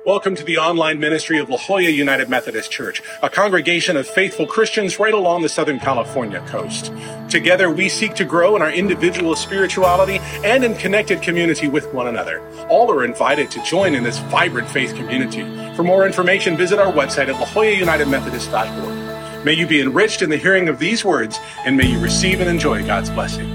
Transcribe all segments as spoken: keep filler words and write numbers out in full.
Welcome to the online ministry of La Jolla United Methodist Church, a congregation of faithful Christians right along the Southern California coast. Together, we seek to grow in our individual spirituality and in connected community with one another. All are invited to join in this vibrant faith community. For more information, visit our website at la jolla united methodist dot org. May you be enriched in the hearing of these words, and may you receive and enjoy God's blessing.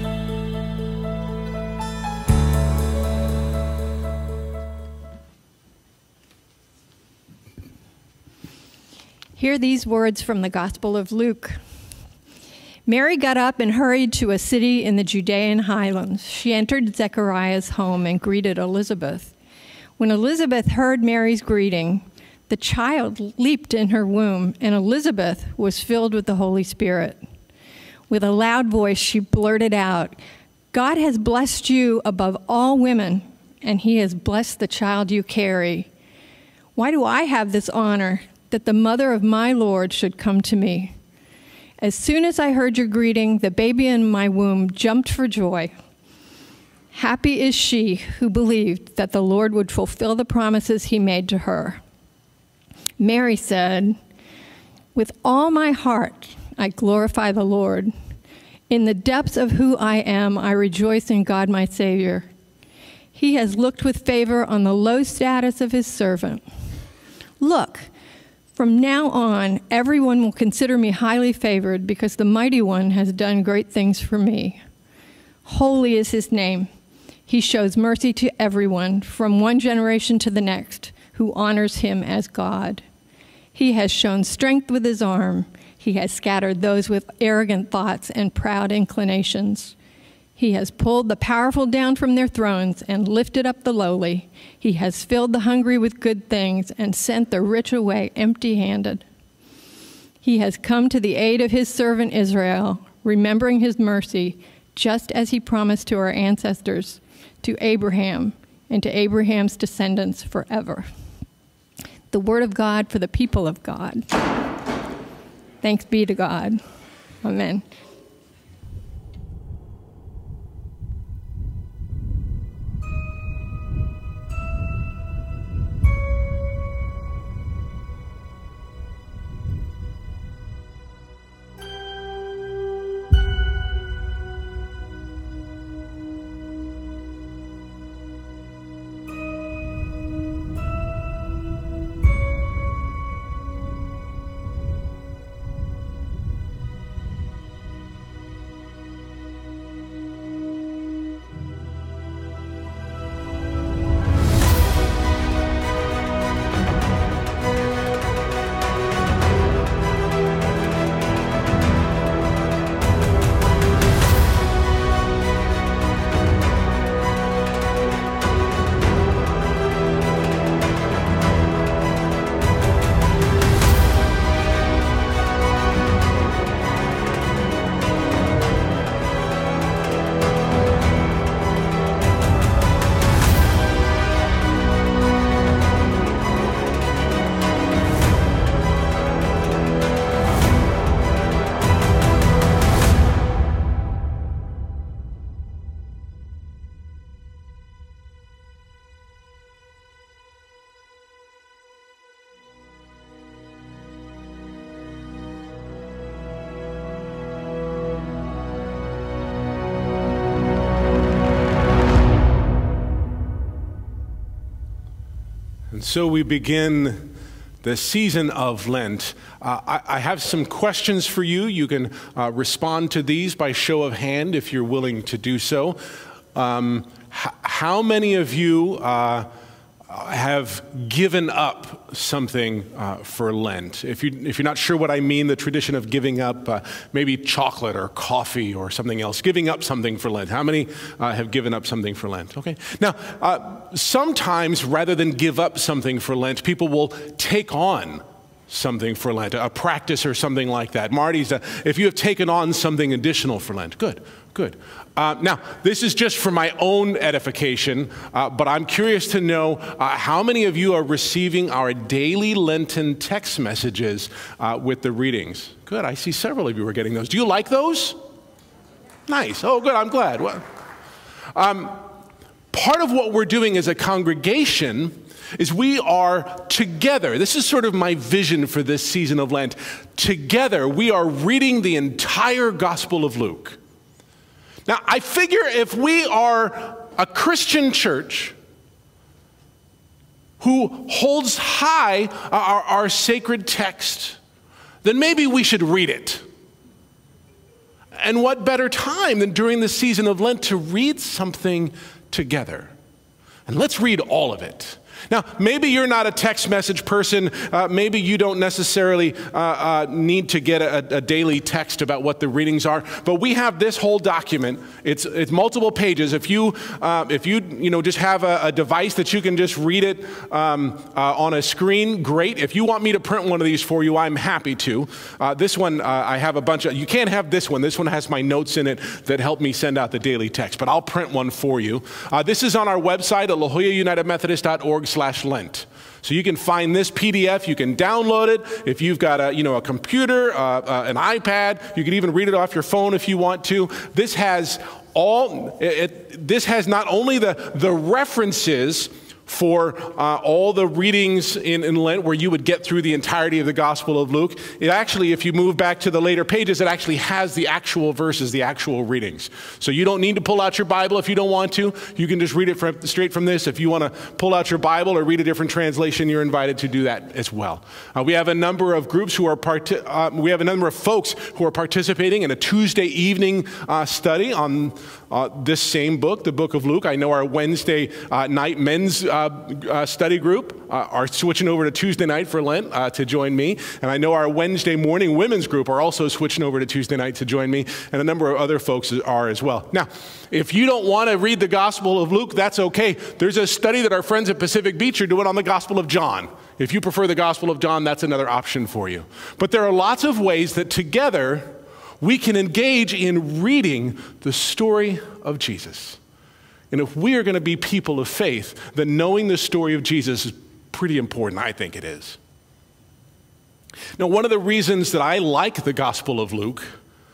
Hear these words from the Gospel of Luke. Mary got up and hurried to a city in the Judean highlands. She entered Zechariah's home and greeted Elizabeth. When Elizabeth heard Mary's greeting, the child leaped in her womb, and Elizabeth was filled with the Holy Spirit. With a loud voice, she blurted out, "God has blessed you above all women, and he has blessed the child you carry. Why do I have this honor that the mother of my Lord should come to me? As soon as I heard your greeting, the baby in my womb jumped for joy. Happy is she who believed that the Lord would fulfill the promises he made to her." Mary said, "With all my heart, I glorify the Lord. In the depths of who I am, I rejoice in God my Savior. He has looked with favor on the low status of his servant. Look, from now on, everyone will consider me highly favored because the Mighty One has done great things for me. Holy is his name. He shows mercy to everyone from one generation to the next who honors him as God. He has shown strength with his arm. He has scattered those with arrogant thoughts and proud inclinations. He has pulled the powerful down from their thrones and lifted up the lowly. He has filled the hungry with good things and sent the rich away empty-handed. He has come to the aid of his servant Israel, remembering his mercy, just as he promised to our ancestors, to Abraham, and to Abraham's descendants forever." The word of God for the people of God. Thanks be to God. Amen. So we begin the season of Lent. Uh, I, I have some questions for you. You can uh, respond to these by show of hand if you're willing to do so. Um, h- how many of you uh, have given up something uh, for Lent? If, you, if you're not sure what I mean, the tradition of giving up uh, maybe chocolate or coffee or something else, giving up something for Lent. How many uh, have given up something for Lent? Okay. Now, uh, sometimes rather than give up something for Lent, people will take on something for Lent, a practice or something like that. Marty's, uh, if you have taken on something additional for Lent, good, good. Uh, now, this is just for my own edification, uh, but I'm curious to know uh, how many of you are receiving our daily Lenten text messages uh, with the readings? Good, I see several of you are getting those. Do you like those? Nice, oh good, I'm glad. Well, um, part of what we're doing as a congregation is we are together. This is sort of my vision for this season of Lent. Together, we are reading the entire Gospel of Luke. Now, I figure if we are a Christian church who holds high our, our sacred text, then maybe we should read it. And what better time than during the season of Lent to read something together? And let's read all of it. Now, maybe you're not a text message person. Uh, maybe you don't necessarily uh, uh, need to get a, a daily text about what the readings are. But we have this whole document. It's it's multiple pages. If you uh, if you you know just have a, a device that you can just read it um, uh, on a screen, great. If you want me to print one of these for you, I'm happy to. Uh, this one uh, I have a bunch of. You can't have this one. This one has my notes in it that help me send out the daily text. But I'll print one for you. Uh, this is on our website at la jolla united methodist dot org slash Lent. So you can find this P D F, you can download it. If you've got a, you know, a computer, uh, uh, an iPad, you can even read it off your phone if you want to. This has all, it, it, this has not only the, the references for uh, all the readings in, in Lent where you would get through the entirety of the Gospel of Luke. It actually, if you move back to the later pages, it actually has the actual verses, the actual readings. So you don't need to pull out your Bible if you don't want to. You can just read it from, straight from this. If you want to pull out your Bible or read a different translation, you're invited to do that as well. Uh, we have a number of groups who are, part uh, we have a number of folks who are participating in a Tuesday evening uh, study on uh, this same book, the book of Luke. I know our Wednesday uh, night men's uh, uh, study group uh, are switching over to Tuesday night for Lent uh, to join me. And I know our Wednesday morning women's group are also switching over to Tuesday night to join me. And a number of other folks are as well. Now, if you don't want to read the Gospel of Luke, that's okay. There's a study that our friends at Pacific Beach are doing on the Gospel of John. If you prefer the Gospel of John, that's another option for you. But there are lots of ways that together we can engage in reading the story of Jesus. And if we are going to be people of faith, then knowing the story of Jesus is pretty important. I think it is. Now, one of the reasons that I like the Gospel of Luke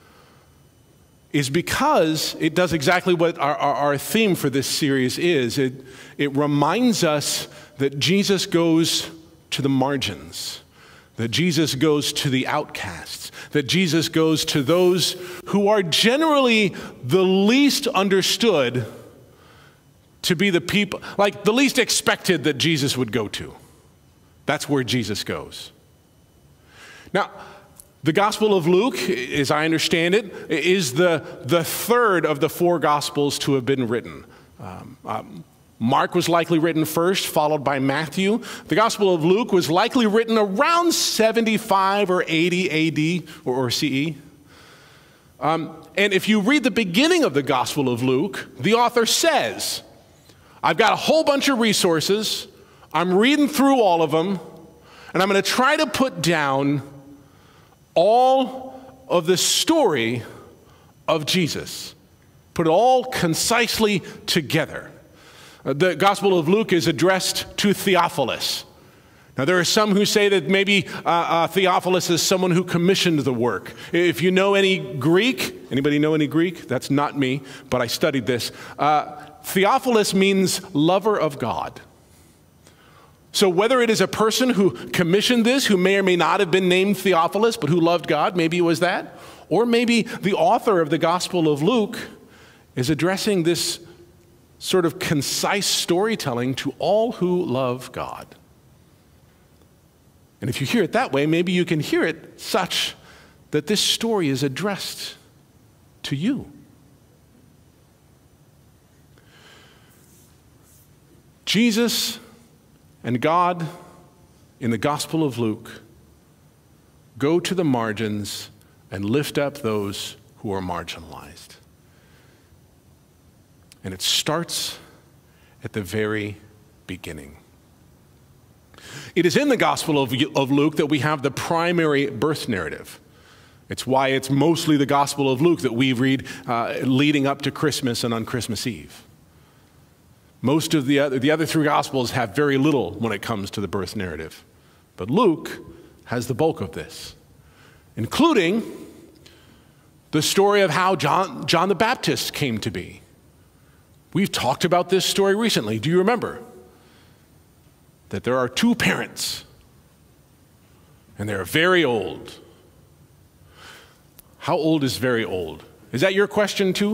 is because it does exactly what our, our, our theme for this series is. It, it reminds us that Jesus goes to the margins, that Jesus goes to the outcasts, that Jesus goes to those who are generally the least understood to be the people, like the least expected that Jesus would go to. That's where Jesus goes. Now, the Gospel of Luke, as I understand it, is the, the third of the four Gospels to have been written. Um, um, Mark was likely written first, followed by Matthew. The Gospel of Luke was likely written around seventy-five or eighty A D or, or C E. Um, and if you read the beginning of the Gospel of Luke, the author says, I've got a whole bunch of resources, I'm reading through all of them, and I'm going to try to put down all of the story of Jesus. Put it all concisely together. The Gospel of Luke is addressed to Theophilus. Now, there are some who say that maybe uh, uh, Theophilus is someone who commissioned the work. If you know any Greek, anybody know any Greek? That's not me, but I studied this. Uh, Theophilus means lover of God. So whether it is a person who commissioned this, who may or may not have been named Theophilus, but who loved God, maybe it was that, or maybe the author of the Gospel of Luke is addressing this sort of concise storytelling to all who love God. And if you hear it that way, maybe you can hear it such that this story is addressed to you. Jesus and God in the Gospel of Luke go to the margins and lift up those who are marginalized. And it starts at the very beginning. It is in the Gospel of, of Luke that we have the primary birth narrative. It's why it's mostly the Gospel of Luke that we read uh, leading up to Christmas and on Christmas Eve. Most of the other, the other three Gospels have very little when it comes to the birth narrative. But Luke has the bulk of this, including the story of how John, John the Baptist came to be. We've talked about this story recently. Do you remember? that there are two parents, and they're very old. How old is very old? Is that your question too?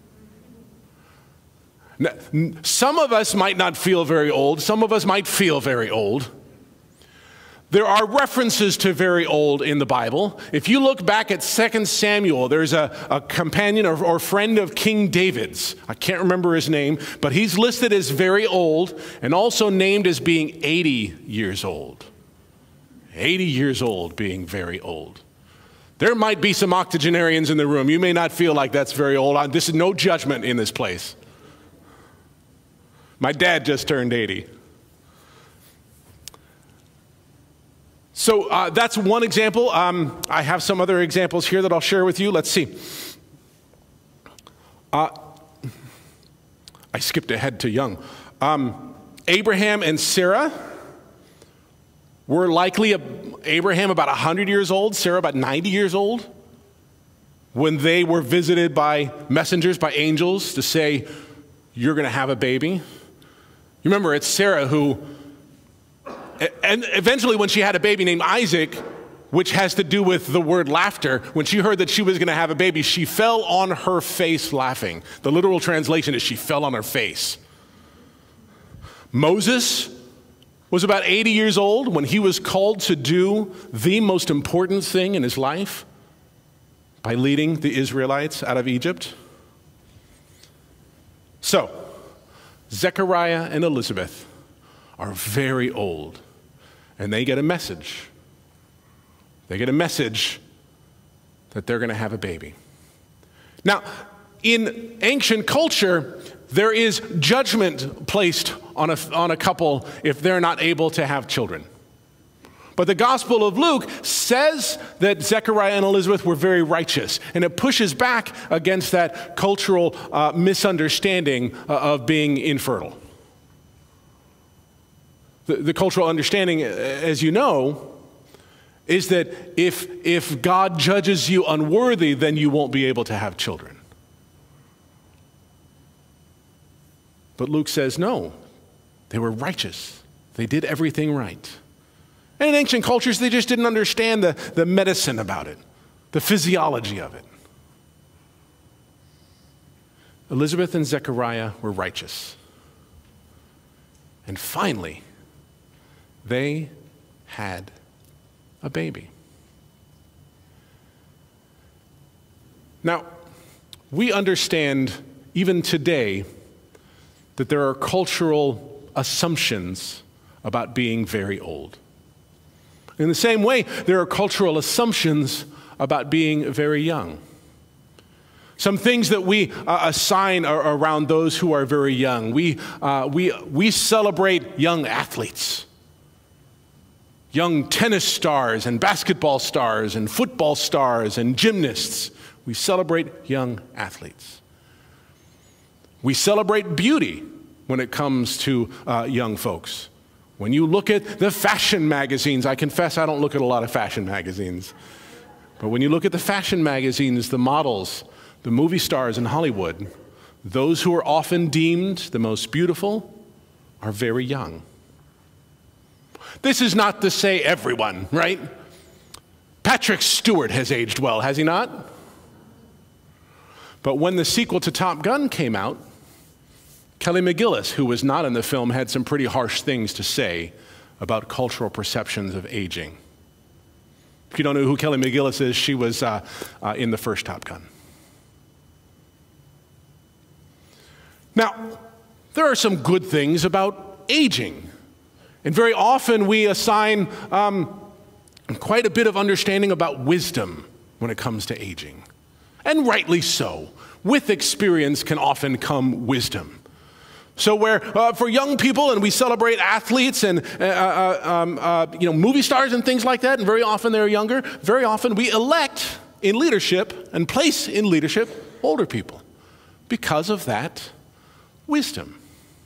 Some of us might not feel very old. Some of us might feel very old. There are references to very old in the Bible. If you look back at Second Samuel, there's a, a companion or, or friend of King David's. I can't remember his name, but he's listed as very old and also named as being eighty years old. eighty years old being very old. There might be some octogenarians in the room. You may not feel like that's very old. This is no judgment in this place. My dad just turned eighty. So uh, that's one example. Um, I have some other examples here that I'll share with you. Let's see. Uh, I skipped ahead to young. Um, Abraham and Sarah were likely, a, Abraham about one hundred years old, Sarah about ninety years old, when they were visited by messengers, by angels, to say, you're going to have a baby. You remember, it's Sarah who... And eventually when she had a baby named Isaac, which has to do with the word laughter, when she heard that she was going to have a baby, she fell on her face laughing. The literal translation is she fell on her face. Moses was about eighty years old when he was called to do the most important thing in his life by leading the Israelites out of Egypt. So, Zechariah and Elizabeth are very old, and they get a message. They get a message that they're going to have a baby. Now, in ancient culture, there is judgment placed on a, on a couple if they're not able to have children. But the Gospel of Luke says that Zechariah and Elizabeth were very righteous, and it pushes back against that cultural uh, misunderstanding uh, of being infertile. The, the cultural understanding, as you know, is that if, if God judges you unworthy, then you won't be able to have children. But Luke says, no, they were righteous. They did everything right. And in ancient cultures, they just didn't understand the, the medicine about it, the physiology of it. Elizabeth and Zechariah were righteous. And finally, they had a baby. Now, we understand even today that there are cultural assumptions about being very old. In the same way, there are cultural assumptions about being very young. Some things that we uh, assign are around those who are very young. We, uh, we, we celebrate young athletes, young tennis stars and basketball stars and football stars and gymnasts. We celebrate young athletes. We celebrate beauty when it comes to uh, young folks. When you look at the fashion magazines, I confess I don't look at a lot of fashion magazines, but when you look at the fashion magazines, the models, the movie stars in Hollywood, those who are often deemed the most beautiful are very young. This is not to say everyone, right? Patrick Stewart has aged well, has he not? But when the sequel to Top Gun came out, Kelly McGillis, who was not in the film, had some pretty harsh things to say about cultural perceptions of aging. If you don't know who Kelly McGillis is, she was uh, uh, in the first Top Gun. Now, there are some good things about aging. And very often we assign um, quite a bit of understanding about wisdom when it comes to aging. And rightly so. With experience can often come wisdom. So where uh, for young people, and we celebrate athletes and uh, uh, um, uh, you know, movie stars and things like that, and very often they're younger, very often we elect in leadership and place in leadership older people because of that wisdom.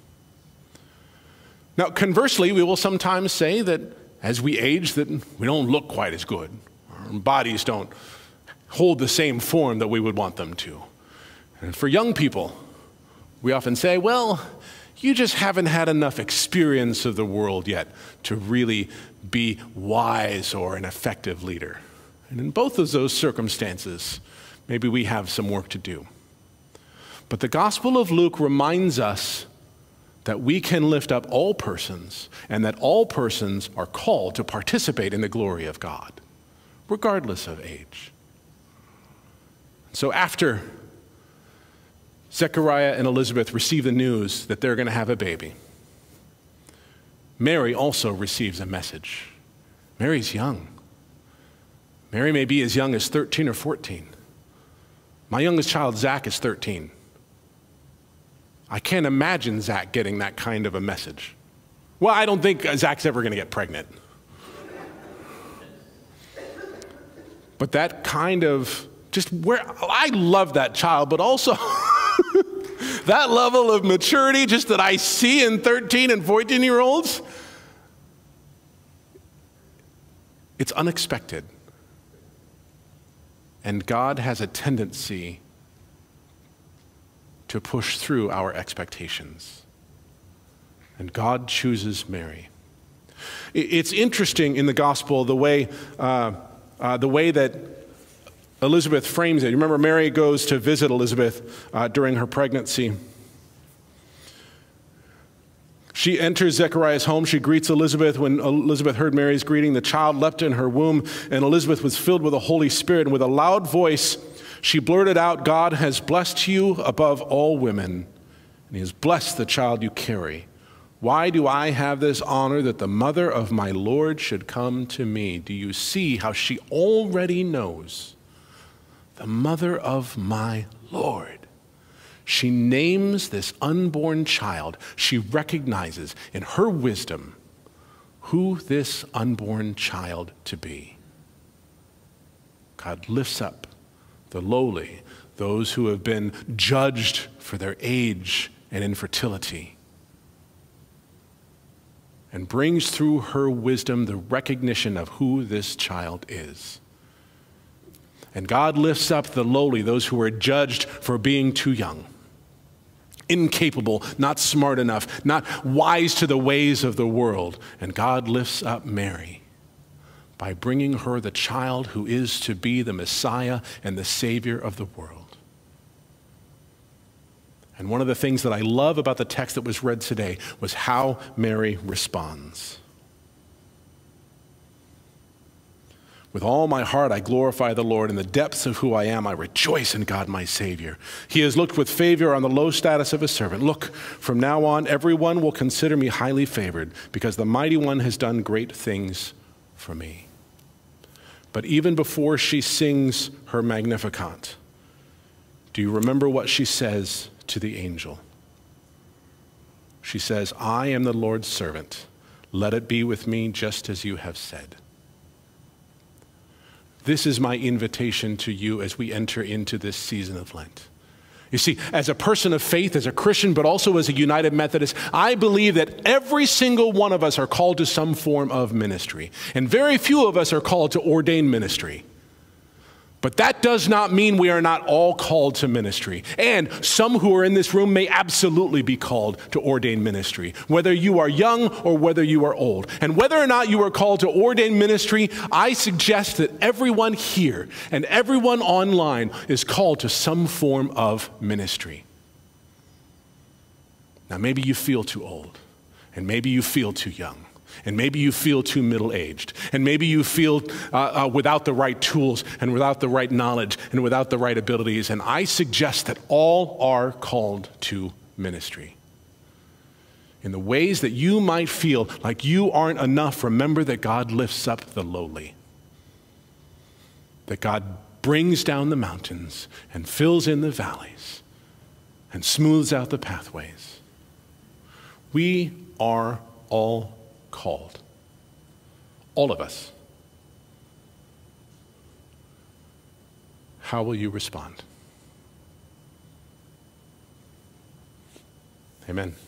Now, conversely, we will sometimes say that as we age, that we don't look quite as good. Our bodies don't hold the same form that we would want them to. And for young people, we often say, well, You just haven't had enough experience of the world yet to really be wise or an effective leader. And in both of those circumstances, maybe we have some work to do. But the Gospel of Luke reminds us that we can lift up all persons and that all persons are called to participate in the glory of God, regardless of age. So after Zechariah and Elizabeth receive the news that they're going to have a baby, Mary also receives a message. Mary's young. Mary may be as young as thirteen or fourteen. My youngest child, Zach, is thirteen. I can't imagine Zach getting that kind of a message. Well, I don't think Zach's ever going to get pregnant. But that kind of, just where, I love that child, but also that level of maturity just that I see in thirteen and fourteen year olds, it's unexpected. And God has a tendency to push through our expectations. And God chooses Mary. It's interesting in the gospel the way, uh, uh, the way that Elizabeth frames it. You remember Mary goes to visit Elizabeth uh, during her pregnancy. She enters Zechariah's home. She greets Elizabeth. When Elizabeth heard Mary's greeting, the child leapt in her womb, and Elizabeth was filled with the Holy Spirit. And with a loud voice, she blurted out, "God has blessed you above all women, and he has blessed the child you carry. Why do I have this honor that the mother of my Lord should come to me?" Do you see how she already knows? The mother of my Lord. She names this unborn child. She recognizes in her wisdom who this unborn child to be. God lifts up the lowly, those who have been judged for their age and infertility, and brings through her wisdom the recognition of who this child is. And God lifts up the lowly, those who are judged for being too young, incapable, not smart enough, not wise to the ways of the world. And God lifts up Mary by bringing her the child who is to be the Messiah and the Savior of the world. And one of the things that I love about the text that was read today was how Mary responds. With all my heart, I glorify the Lord. In the depths of who I am, I rejoice in God, my Savior. He has looked with favor on the low status of his servant. Look, from now on, everyone will consider me highly favored, because the Mighty One has done great things for me. But even before she sings her Magnificat, do you remember what she says to the angel? She says, "I am the Lord's servant. Let it be with me just as you have said." This is my invitation to you as we enter into this season of Lent. You see, as a person of faith, as a Christian, but also as a United Methodist, I believe that every single one of us are called to some form of ministry. And very few of us are called to ordained ministry. But that does not mean we are not all called to ministry. And some who are in this room may absolutely be called to ordained ministry, whether you are young or whether you are old. And whether or not you are called to ordained ministry, I suggest that everyone here and everyone online is called to some form of ministry. Now, maybe you feel too old, and maybe you feel too young. And maybe you feel too middle-aged. And maybe you feel uh, uh, without the right tools and without the right knowledge and without the right abilities. And I suggest that all are called to ministry. In the ways that you might feel like you aren't enough, remember that God lifts up the lowly. That God brings down the mountains and fills in the valleys and smooths out the pathways. We are all called. All of us. How will you respond? Amen.